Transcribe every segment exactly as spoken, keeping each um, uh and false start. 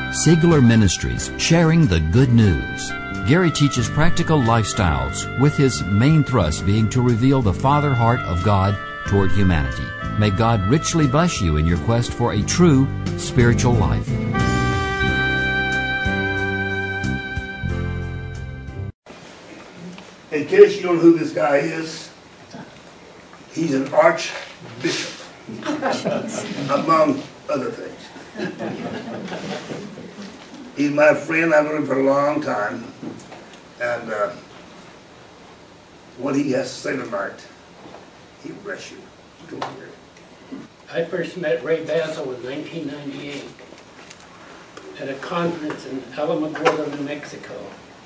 Sigler Ministries, sharing the good news. Gary teaches practical lifestyles, with his main thrust being to reveal the Father heart of God toward humanity. May God richly bless you in your quest for a true spiritual life. In case you don't know who this guy is, he's an archbishop, among other things. He's my friend. I've known him for a long time. And uh, what he has to say tonight, he bless you. Go here. I first met Ray Basil in nineteen ninety-eight at a conference in Alamogordo, New Mexico.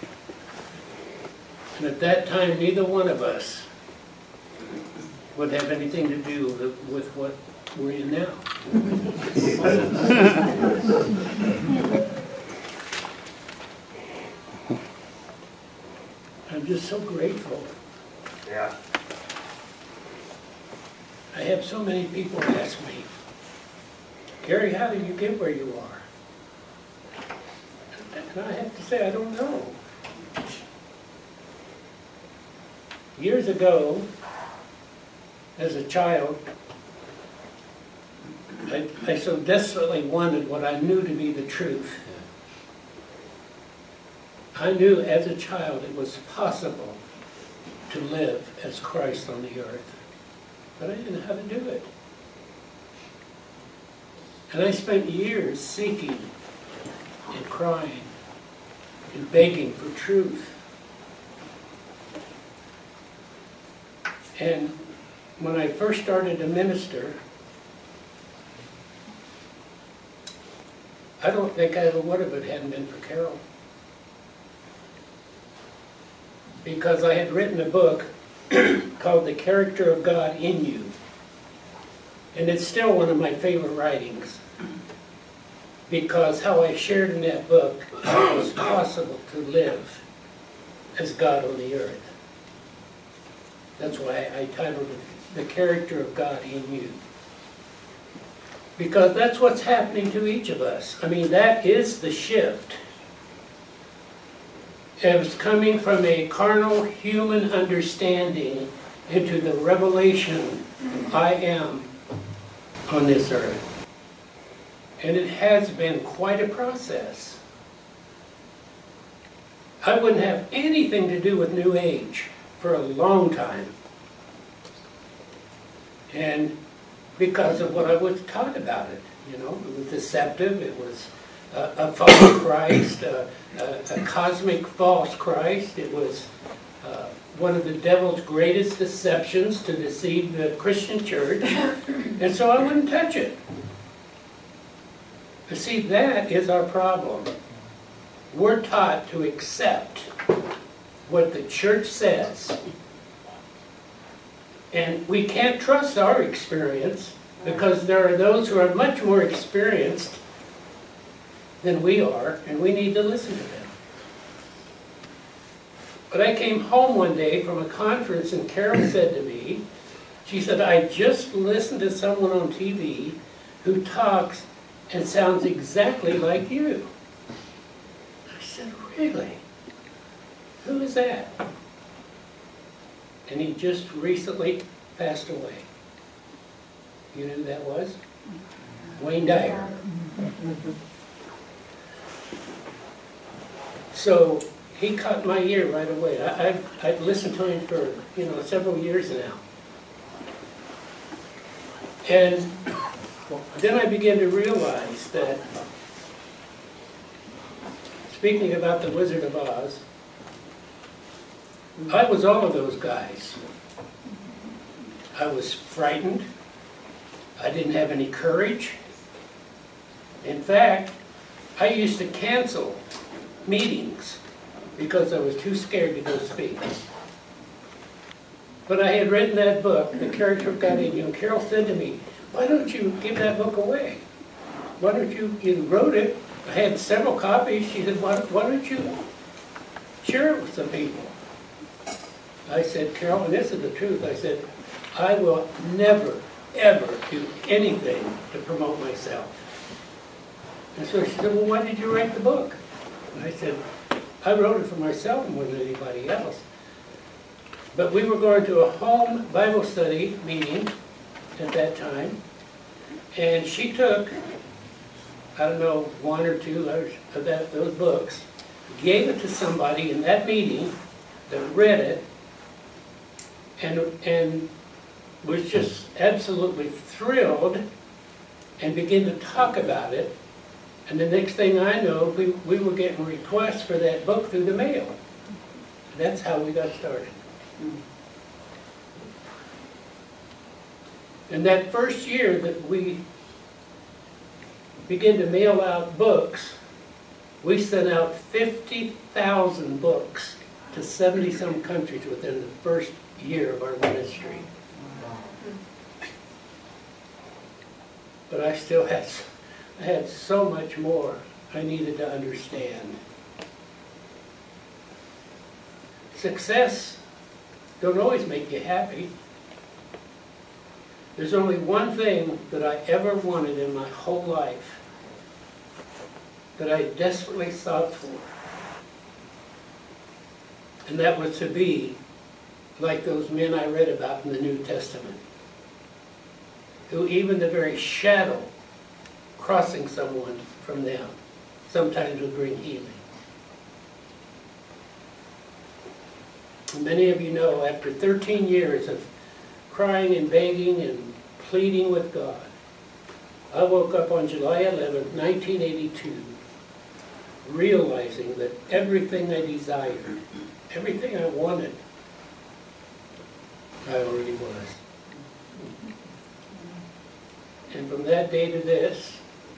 And at that time, neither one of us would have anything to do with what we're in now. I'm just so grateful. Yeah. I have so many people ask me, Gary, how did you get where you are? And I have to say, I don't know. Years ago, as a child, I, I so desperately wanted what I knew to be the truth. I knew as a child it was possible to live as Christ on the earth, but I didn't know how to do it. And I spent years seeking and crying and begging for truth. And when I first started to minister, I don't think I ever would have if it hadn't been for Carol. Because I had written a book called The Character of God in You. And it's still one of my favorite writings. Because how I shared in that book how it was possible to live as God on the earth. That's why I titled it The Character of God in You. Because that's what's happening to each of us. I mean, that is the shift. It's coming from a carnal human understanding into the revelation I am on this earth. And it has been quite a process. I wouldn't have anything to do with New Age for a long time. And because of what I was taught about it, you know, it was deceptive, it was uh, a false Christ, uh, a, a cosmic false Christ. It was uh, one of the devil's greatest deceptions to deceive the Christian church, and so I wouldn't touch it. But see, that is our problem. We're taught to accept what the church says. And we can't trust our experience because there are those who are much more experienced than we are, and we need to listen to them. But I came home one day from a conference, and Carol said to me, she said, I just listened to someone on T V who talks and sounds exactly like you. I said, really? Who is that? And he just recently passed away. You know who that was? Wayne Dyer. So he caught my ear right away. I, I've, I've listened to him for you know several years now. And then I began to realize that, speaking about the Wizard of Oz, I was all of those guys. I was frightened. I didn't have any courage. In fact, I used to cancel meetings because I was too scared to go speak. But I had written that book, The Character of God in You, and Carol said to me, why don't you give that book away? Why don't you, you wrote it, I had several copies, she said, why, why don't you share it with some people? I said, Carol, and this is the truth, I said, I will never, ever do anything to promote myself. And so she said, well, why did you write the book? And I said, I wrote it for myself more than anybody else. But we were going to a home Bible study meeting at that time, and she took, I don't know, one or two of that, those books, gave it to somebody in that meeting that read it, and, and was just absolutely thrilled and began to talk about it. And the next thing I know, we, we were getting requests for that book through the mail. That's how we got started. And that first year that we began to mail out books, we sent out fifty thousand books to seventy some countries within the first year of our ministry. But I still had, I had so much more I needed to understand. Success don't always make you happy. There's only one thing that I ever wanted in my whole life that I desperately sought for. And that was to be like those men I read about in the New Testament, who even the very shadow crossing someone from them sometimes would bring healing. Many of you know, after thirteen years of crying and begging and pleading with God, I woke up on July eleventh, nineteen eighty-two, realizing that everything I desired, everything I wanted, I already was. And from that day to this,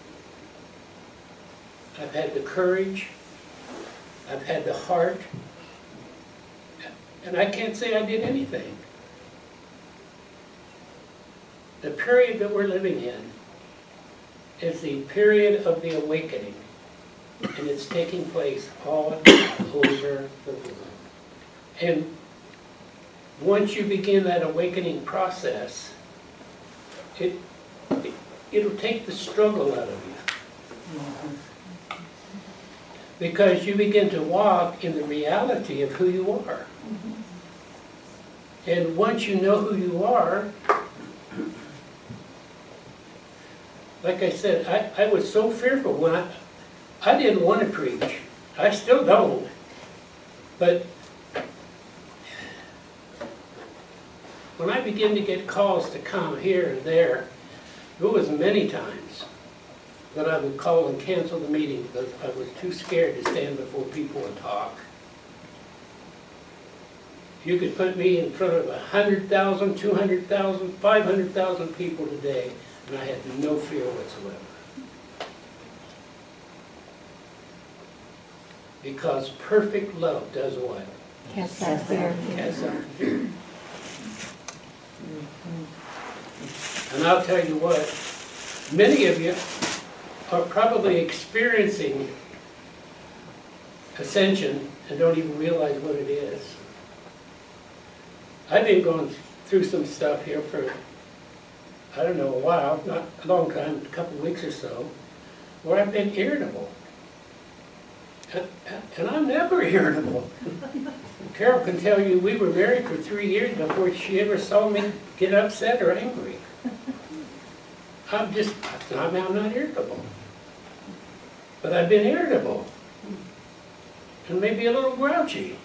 I've had the courage, I've had the heart, and I can't say I did anything. The period that we're living in is the period of the awakening, and it's taking place all over the world. And once you begin that awakening process, it, it, it'll take the struggle out of you. Because you begin to walk in the reality of who you are. And once you know who you are, like I said, I, I was so fearful when I, I didn't want to preach. I still don't. But when I began to get calls to come here and there, it was many times that I would call and cancel the meeting because I was too scared to stand before people and talk. You could put me in front of one hundred thousand, two hundred thousand, five hundred thousand people today, and I had no fear whatsoever. Because perfect love does what? Casts out fear. Casts out fear. And I'll tell you what, many of you are probably experiencing ascension and don't even realize what it is. I've been going through some stuff here for, I don't know, a while, not a long time, a couple of weeks or so, where I've been irritable. And, and I'm never irritable. Carol can tell you we were married for three years before she ever saw me get upset or angry. I'm just, I'm not irritable. But I've been irritable. And maybe a little grouchy.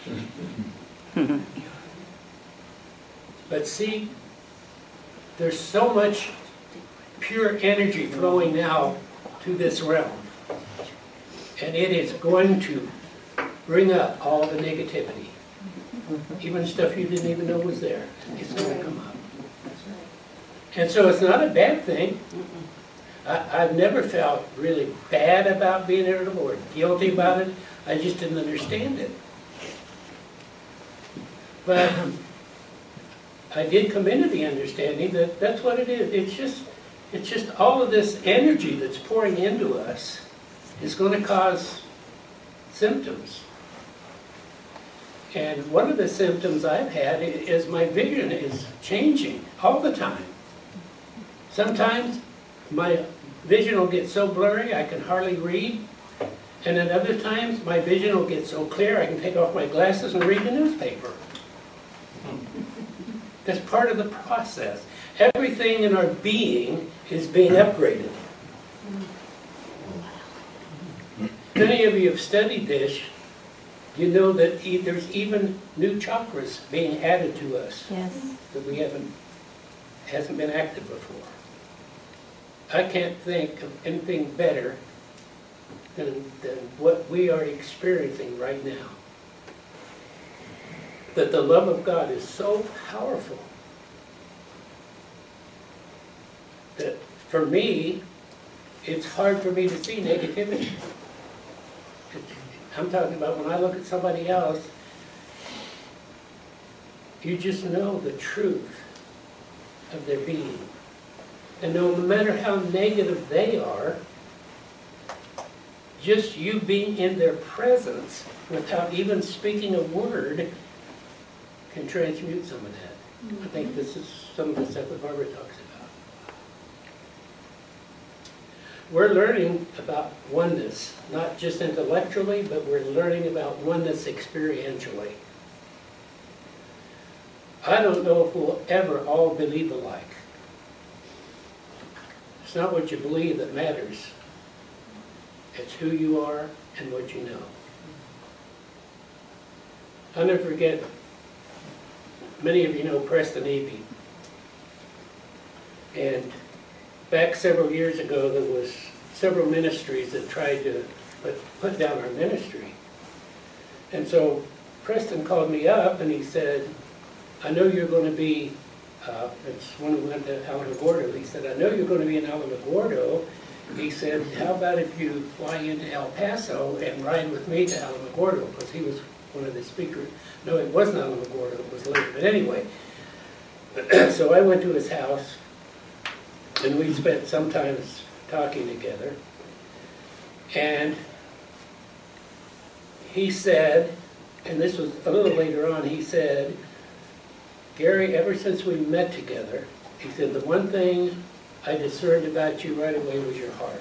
But see, there's so much pure energy flowing now to this realm. And it is going to bring up all the negativity. Even stuff you didn't even know was there. It's going to come up. And so it's not a bad thing. I, I've never felt really bad about being irritable or guilty about it. I just didn't understand it. But I did come into the understanding that that's what it is. It's just, it's just all of this energy that's pouring into us is going to cause symptoms. And one of the symptoms I've had is my vision is changing all the time. Sometimes my vision will get so blurry I can hardly read. And at other times, my vision will get so clear I can take off my glasses and read the newspaper. That's part of the process. Everything in our being is being upgraded. If any of you have studied this, you know that e- there's even new chakras being added to us. Yes. That we haven't, hasn't been active before. I can't think of anything better than, than what we are experiencing right now. That the love of God is so powerful that for me, it's hard for me to see negativity. I'm talking about when I look at somebody else, you just know the truth of their being. And no matter how negative they are, just you being in their presence without even speaking a word can transmute some of that. Mm-hmm. I think this is some of the stuff that Barbara talks about. We're learning about oneness, not just intellectually, but we're learning about oneness experientially. I don't know if we'll ever all believe alike. It's not what you believe that matters. It's who you are and what you know. I'll never forget, many of you know Preston Eby. And back several years ago, there was several ministries that tried to put, put down our ministry. And so Preston called me up and he said, I know you're going to be, uh, it's when we went to Alamogordo, he said, I know you're going to be in Alamogordo. He said, how about if you fly into El Paso and ride with me to Alamogordo? Because he was one of the speakers. No, it wasn't Alamogordo, it was later. But anyway, so I went to his house, and we spent some time talking together. And he said, and this was a little later on, he said, Gary, ever since we met together, he said, the one thing I discerned about you right away was your heart.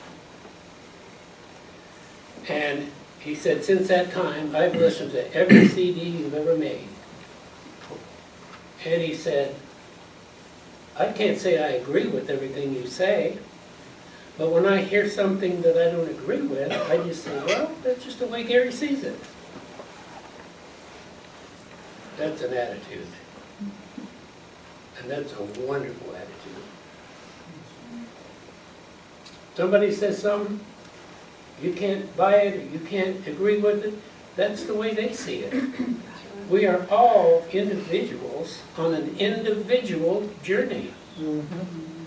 And he said, since that time, I've listened to every C D you've ever made. And he said, I can't say I agree with everything you say, but when I hear something that I don't agree with, I just say, well, that's just the way Gary sees it. That's an attitude. And that's a wonderful attitude. Somebody says something, you can't buy it, or you can't agree with it, that's the way they see it. We are all individuals on an individual journey. Mm-hmm.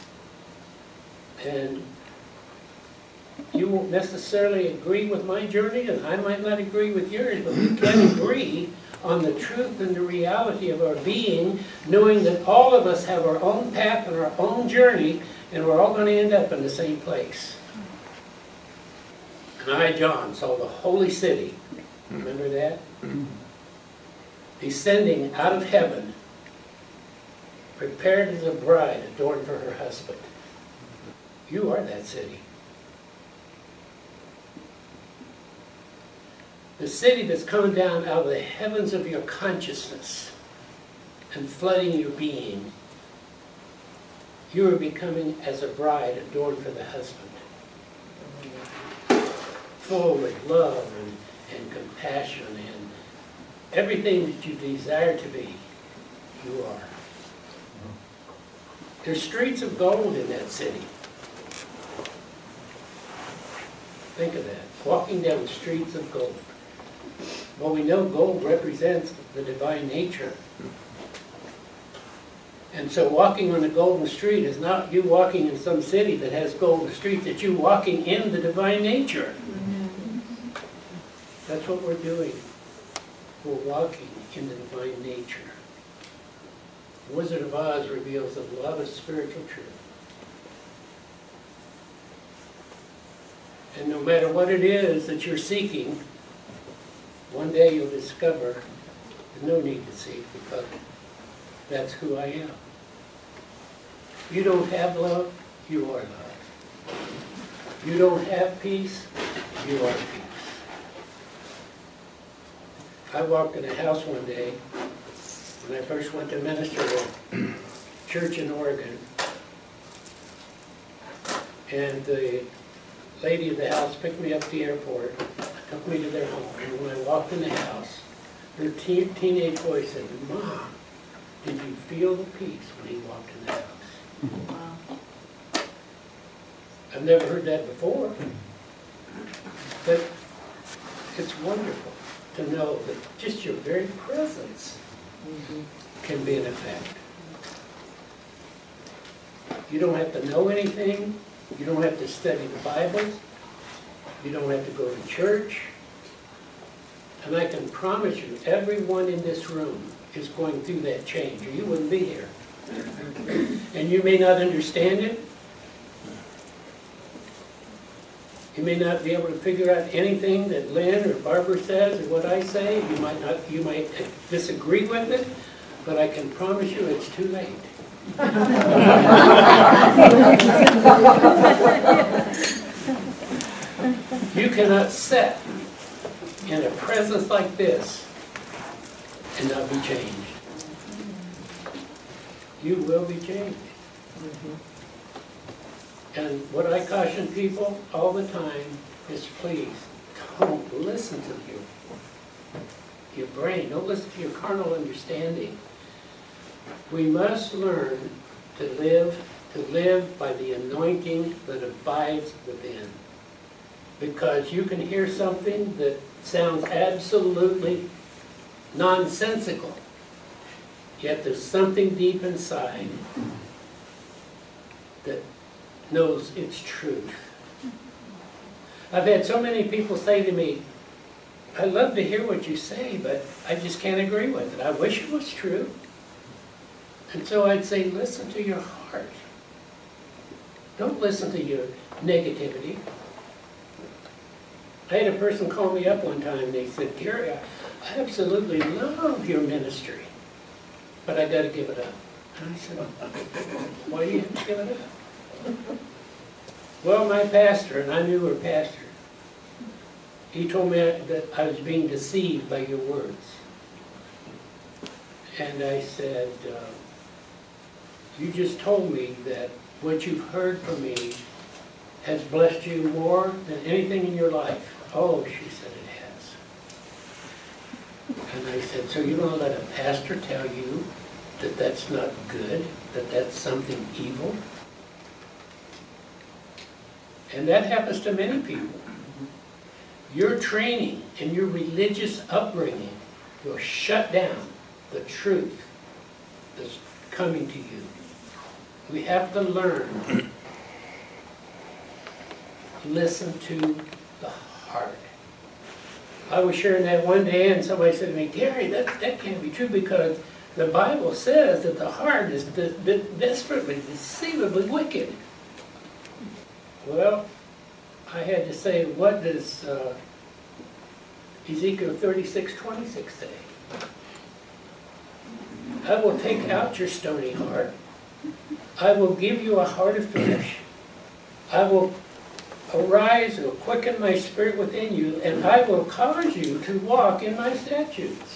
And you won't necessarily agree with my journey, and I might not agree with yours, but we can agree on the truth and the reality of our being, knowing that all of us have our own path and our own journey, and we're all going to end up in the same place. And I, John, saw the holy city, remember that? Descending out of heaven, prepared as a bride adorned for her husband. You are that city. The city that's coming down out of the heavens of your consciousness and flooding your being. You are becoming as a bride adorned for the husband. Full with love and, and compassion and everything that you desire to be, you are. There's streets of gold in that city. Think of that. Walking down streets of gold. Well, we know gold represents the divine nature. And so walking on a golden street is not you walking in some city that has golden streets, it's you walking in the divine nature. Mm-hmm. That's what we're doing. We're walking in the divine nature. The Wizard of Oz reveals that love is spiritual truth. And no matter what it is that you're seeking, one day you'll discover there's no need to seek because that's who I am. You don't have love, you are love. You don't have peace, you are peace. I walked in a house one day when I first went to minister at a church in Oregon. And the lady of the house picked me up at the airport, took me to their home. And when I walked in the house, her teen, teenage boy said, "Mom, did you feel the peace when he walked in the house?" Wow. I've never heard that before. But it's wonderful to know that just your very presence can be an effect. You don't have to know anything. You don't have to study the Bible. You don't have to go to church. And I can promise you, everyone in this room is going through that change, or you wouldn't be here. And you may not understand it. You may not be able to figure out anything that Lynn or Barbara says or what I say. You might not. You might disagree with it, but I can promise you it's too late. You cannot sit in a presence like this and not be changed. You will be changed. And what I caution people all the time is, please, don't listen to you, your brain. Don't listen to your carnal understanding. We must learn to live, to live by the anointing that abides within. Because you can hear something that sounds absolutely nonsensical, yet there's something deep inside that knows its truth. I've had so many people say to me, "I love to hear what you say, but I just can't agree with it. I wish it was true." And so I'd say, listen to your heart. Don't listen to your negativity. I had a person call me up one time and they said, "Gary, I absolutely love your ministry, but I got to give it up." And I said, "Why do you have to give it up?" "Well, my pastor," and I knew her pastor, "he told me that I was being deceived by your words." And I said, uh, "You just told me that what you've heard from me has blessed you more than anything in your life." "Oh," she said, "it has." And I said, "So you're going to let a pastor tell you that that's not good, that that's something evil?" And that happens to many people. Your training and your religious upbringing will shut down the truth that's coming to you. We have to learn. Listen to the heart. I was sharing that one day and somebody said to me, "Gary, that, that can't be true because the Bible says that the heart is de de desperately, deceivably wicked." Well, I had to say, what does uh, Ezekiel thirty-six twenty-six say? "I will take out your stony heart. I will give you a heart of flesh. I will arise and quicken my spirit within you, and I will cause you to walk in my statutes."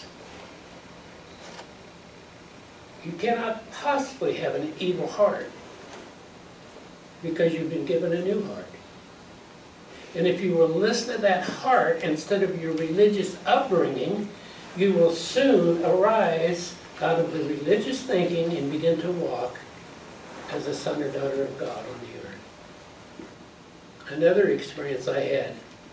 You cannot possibly have an evil heart because you've been given a new heart. And if you will listen to that heart instead of your religious upbringing, you will soon arise out of the religious thinking and begin to walk as a son or daughter of God on the earth. Another experience I had,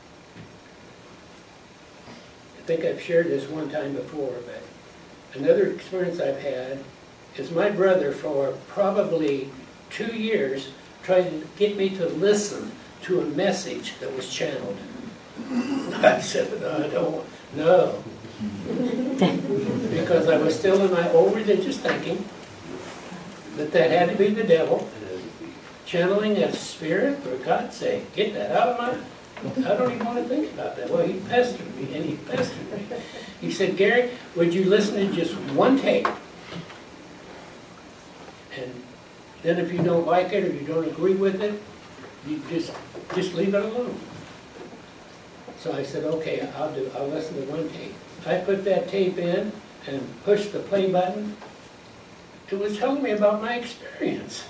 I think I've shared this one time before, but another experience I've had is my brother for probably two years tried to get me to listen to a message that was channeled. I said, "No, I don't, no." Because I was still in my old religious thinking that that had to be the devil channeling a spirit. For God's sake, get that out of my, I don't even want to think about that. Well, he pestered me, and he pestered me. He said, "Gary, would you listen to just one tape? And then if you don't like it or you don't agree with it, You just, just leave it alone. So I said, okay, I'll do, I'll listen to one tape. I put that tape in and pushed the play button. It was telling me about my experience.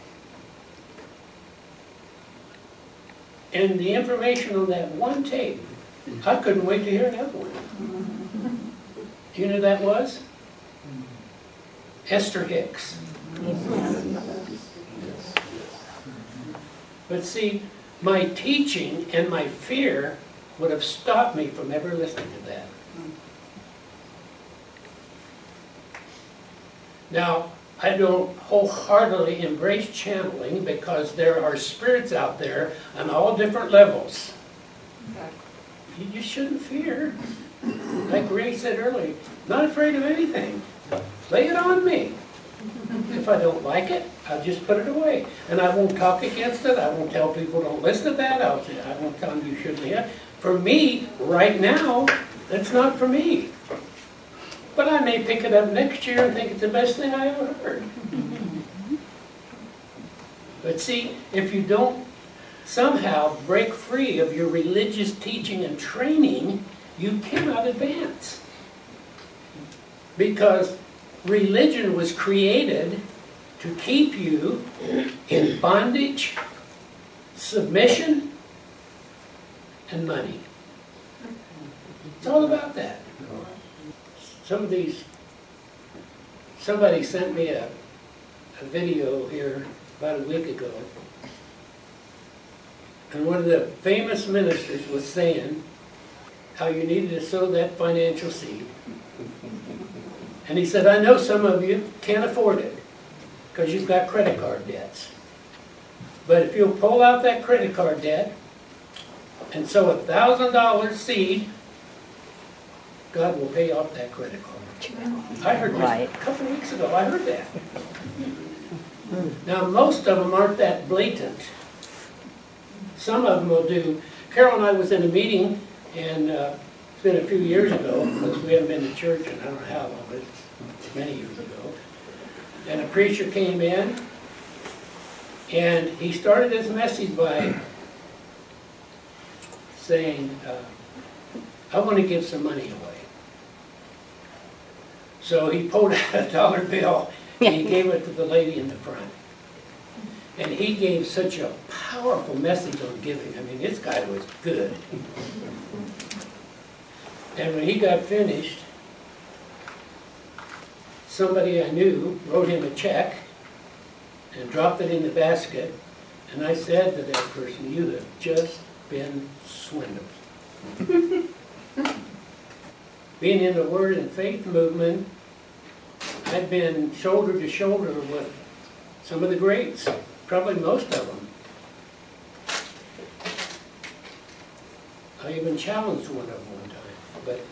And the information on that one tape, I couldn't wait to hear another one. Do you know who that was? Esther Hicks. But see, my teaching and my fear would have stopped me from ever listening to that. Now, I don't wholeheartedly embrace channeling because there are spirits out there on all different levels. You just shouldn't fear. Like Ray said earlier, not afraid of anything. Lay it on me. If I don't like it, I'll just put it away. And I won't talk against it. I won't tell people don't listen to that. I'll, I won't tell them you shouldn't hear. For me, right now, that's not for me. But I may pick it up next year and think it's the best thing I ever heard. But see, if you don't somehow break free of your religious teaching and training, you cannot advance. Because religion was created to keep you in bondage, submission, and money. It's all about that. Some of these, somebody sent me a, a video here about a week ago, and one of the famous ministers was saying how you needed to sow that financial seed. And he said, I know some of you can't afford it because you've got credit card debts. But if you'll pull out that credit card debt and sow a thousand dollar seed, God will pay off that credit card. I heard this right. a couple of weeks ago. I heard that. Now, most of them aren't that blatant. Some of them will do. Carol and I was in a meeting, and uh, it's been a few years ago, because we haven't been to church in I don't know how long, but it's many years ago. And a preacher came in, and he started his message by saying, uh, I want to give some money away. So he pulled out a dollar bill and he gave it to the lady in the front. And he gave such a powerful message on giving. I mean, this guy was good. And when he got finished, somebody I knew wrote him a check and dropped it in the basket. And I said to that person, you have just been swindled. Being in the Word and Faith movement, I've been shoulder to shoulder with some of the greats, probably most of them. I even challenged one of them one time. But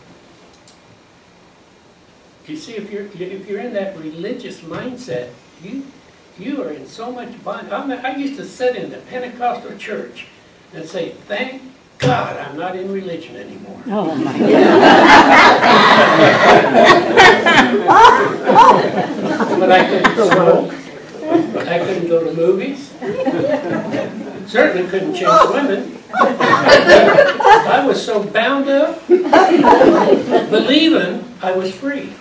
you see, if you're if you're in that religious mindset, you you are in so much bondage. I used to sit in the Pentecostal church and say, "Thank God, I'm not in religion anymore." Oh my God. But I couldn't smoke. I couldn't go to movies. Certainly couldn't chase women. I was so bound up, believing I was free.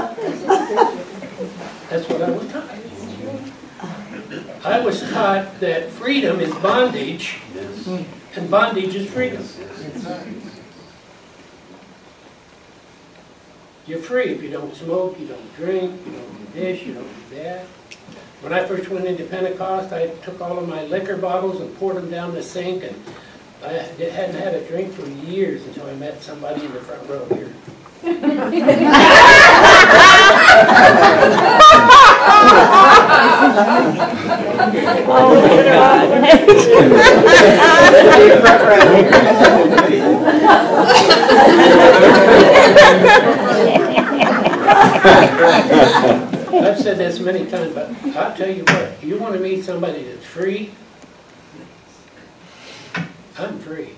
That's what I was taught. I was taught that freedom is bondage, and bondage is freedom. You're free if you don't smoke, you don't drink, you don't do this, you don't do that. When I first went into Pentecost, I took all of my liquor bottles and poured them down the sink, and I hadn't had a drink for years until I met somebody in the front row here. Oh my God. I've said this many times, but I'll tell you what, you want to meet somebody that's free? I'm free.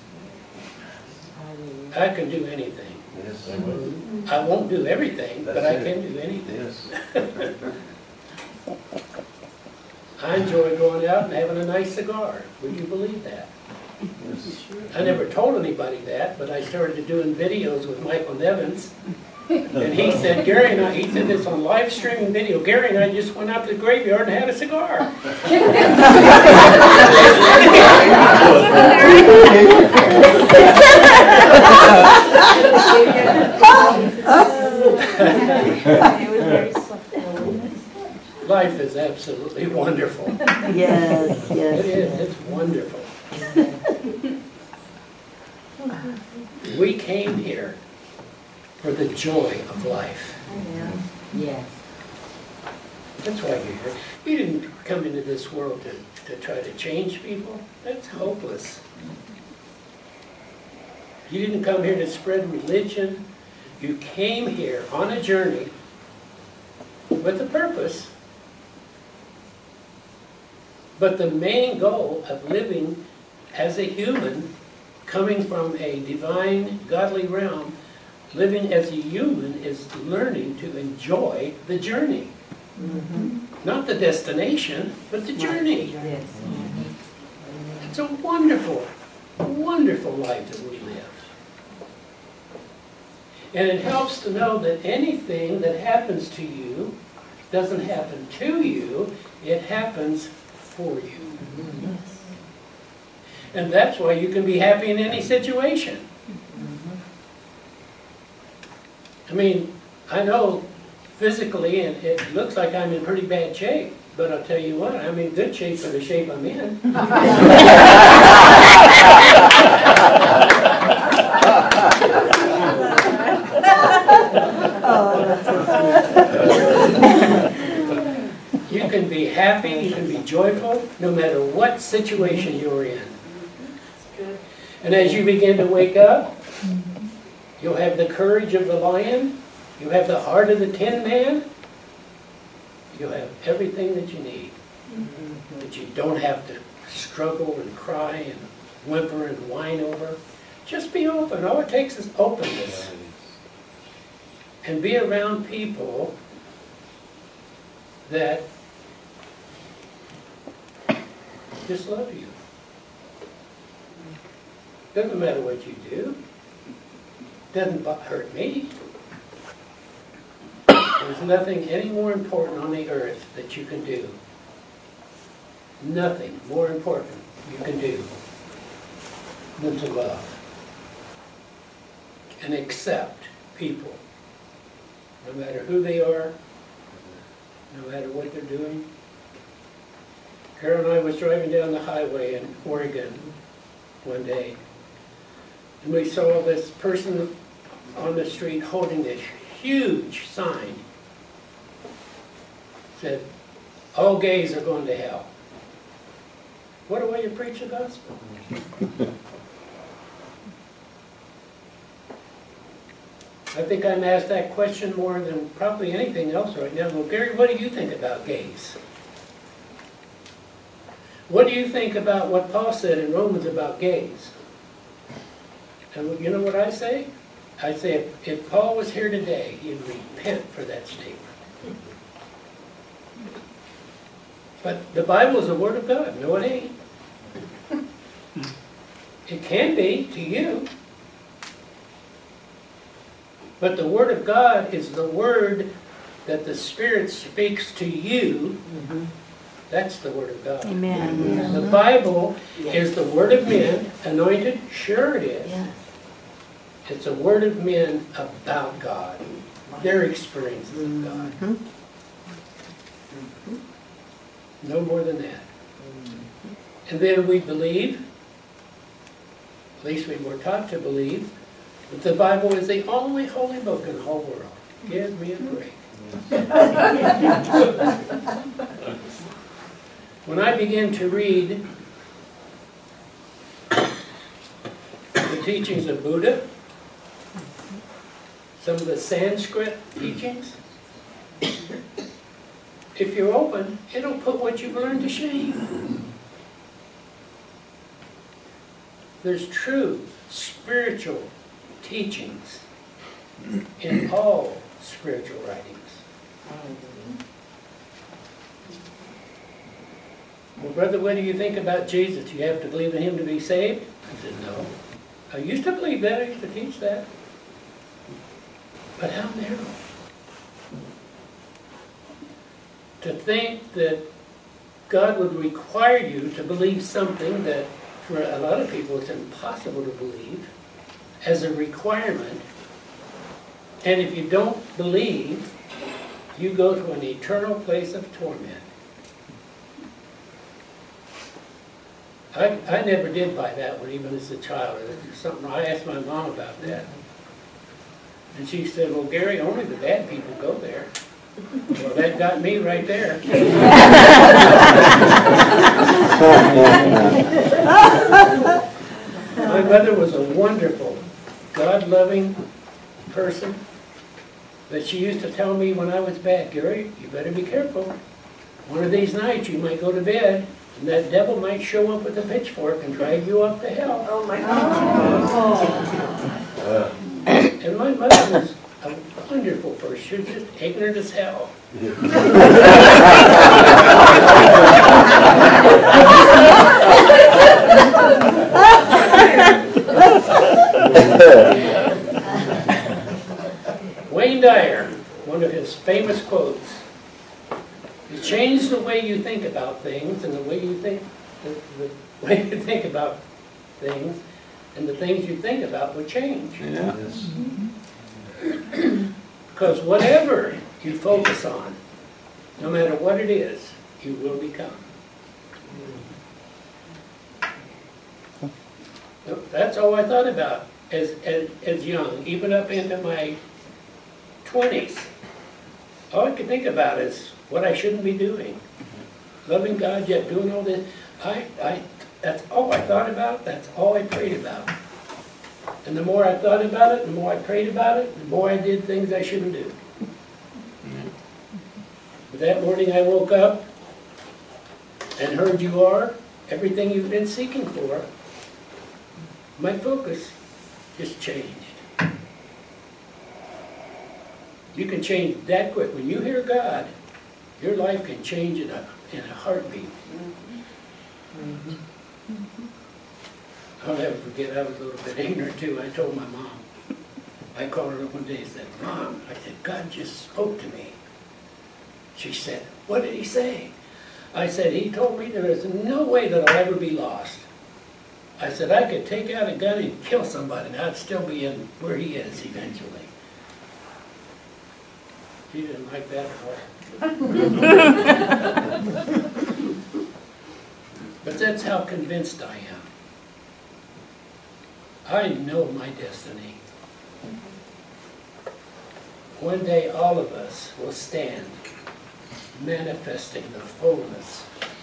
I can do anything. Yes. I won't do everything, That's but I it. can do anything. Yes. I enjoy going out and having a nice cigar. Would you believe that? I never told anybody that, but I started doing videos with Michael Nevins. And he said, Gary and I, he said this on live streaming video, Gary and I just went out to the graveyard and had a cigar. Life is absolutely wonderful. Yes, yes. It is, it's wonderful. We came here for the joy of life. Yes. That's why you're here. You didn't come into this world to, to try to change people. That's hopeless. You didn't come here to spread religion. You came here on a journey with a purpose. But the main goal of living as a human, coming from a divine, godly realm, living as a human is learning to enjoy the journey. Mm-hmm. Not the destination, but the journey. Yes. It's a wonderful, wonderful life that we live. And it helps to know that anything that happens to you doesn't happen to you, it happens for you. Mm-hmm. And that's why you can be happy in any situation. Mm-hmm. I mean, I know physically, and it looks like I'm in pretty bad shape, but I'll tell you what, I'm in good shape for the shape I'm in. You can be happy, you can be joyful, no matter what situation you're in. And as you begin to wake up, you'll have the courage of the lion, you have the heart of the tin man, you'll have everything that you need. That you don't have to struggle and cry and whimper and whine over. Just be open. All it takes is openness. And be around people that just love you. Doesn't matter what you do. Doesn't hurt me. There's nothing any more important on the earth that you can do. Nothing more important you can do than to love and accept people, no matter who they are, no matter what they're doing. Carol and I was driving down the highway in Oregon one day, and we saw this person on the street holding this huge sign. Said, all gays are going to hell. What a way to preach the gospel. I think I'm asked that question more than probably anything else right now. Well, Gary, what do you think about gays? What do you think about what Paul said in Romans about gays? And you know what I say? I say if, if Paul was here today, he'd repent for that statement. But the Bible is the Word of God. No, it ain't. It can be to you. But the Word of God is the Word that the Spirit speaks to you. Mm-hmm. That's the Word of God. Amen. The Bible is the Word of men, anointed. Sure it is. Yes. It's a word of men about God. Their experiences of God. Mm-hmm. No more than that. And then we believe, at least we were taught to believe, that the Bible is the only holy book in the whole world. Give me a break. When I began to read the teachings of Buddha, some of the Sanskrit teachings, if you're open, it'll put what you've learned to shame. There's true spiritual teachings in all spiritual writings. Well, brother, what do you think about Jesus? You have to believe in him to be saved? I said, no. I used to believe that. I used to teach that. But how narrow? To think that God would require you to believe something that for a lot of people it's impossible to believe as a requirement. And if you don't believe, you go to an eternal place of torment. I, I never did buy that one, even as a child. It was something I asked my mom about that. And she said, well, Gary, only the bad people go there. Well, that got me right there. My mother was a wonderful, God-loving person. But she used to tell me when I was bad, Gary, you better be careful. One of these nights you might go to bed, and that devil might show up with a pitchfork and drag you up to hell. Oh my God. Uh, And my mother was a wonderful person. She was just ignorant as hell. Wayne Dyer, one of his famous quotes, "You change the way you think about things, and the way you think, the, the way you think about things, and the things you think about will change." Yeah. yes. Because whatever you focus on, no matter what it is, you will become. That's all I thought about as, as, as young, even up into my twenties. All I could think about is what I shouldn't be doing. Loving God, yet doing all this. I, I, that's all I thought about. That's all I prayed about. And the more I thought about it, the more I prayed about it, the more I did things I shouldn't do. But that morning I woke up and heard you are, everything you've been seeking for. My focus just changed. You can change that quick. When you hear God, your life can change in a, in a heartbeat. Mm-hmm. I'll never forget, I was a little bit ignorant too. I told my mom. I called her up one day and said, Mom, I said, God just spoke to me. She said, what did he say? I said, he told me there is no way that I'll ever be lost. I said, I could take out a gun and kill somebody and I'd still be in where he is eventually. She didn't like that at all. But that's how convinced I am. I know my destiny. One day all of us will stand manifesting the fullness.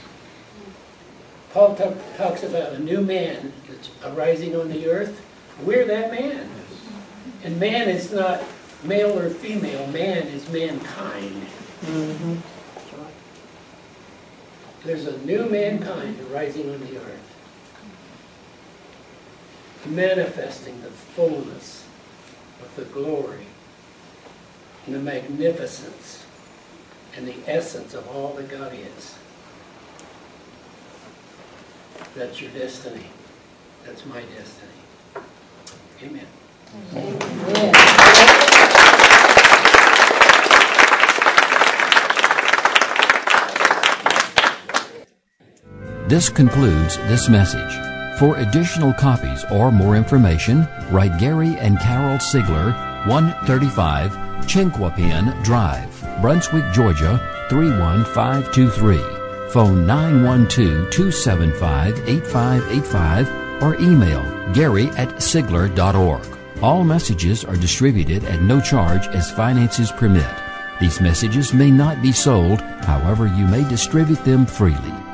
Paul talk, talks about a new man that's arising on the earth. We're that man. And man is not male or female. Man is mankind. Mm-hmm. There's a new mankind arising on the earth, manifesting the fullness of the glory and the magnificence and the essence of all that God is. That's your destiny. That's my destiny. Amen. Amen. This concludes this message. For additional copies or more information, write Gary and Carol Sigler, one thirty-five Chinquapin Drive, Brunswick, Georgia, three one five two three. Phone nine one two, two seven five, eight five eight five or email gary at sigler dot org. All messages are distributed at no charge as finances permit. These messages may not be sold, however, you may distribute them freely.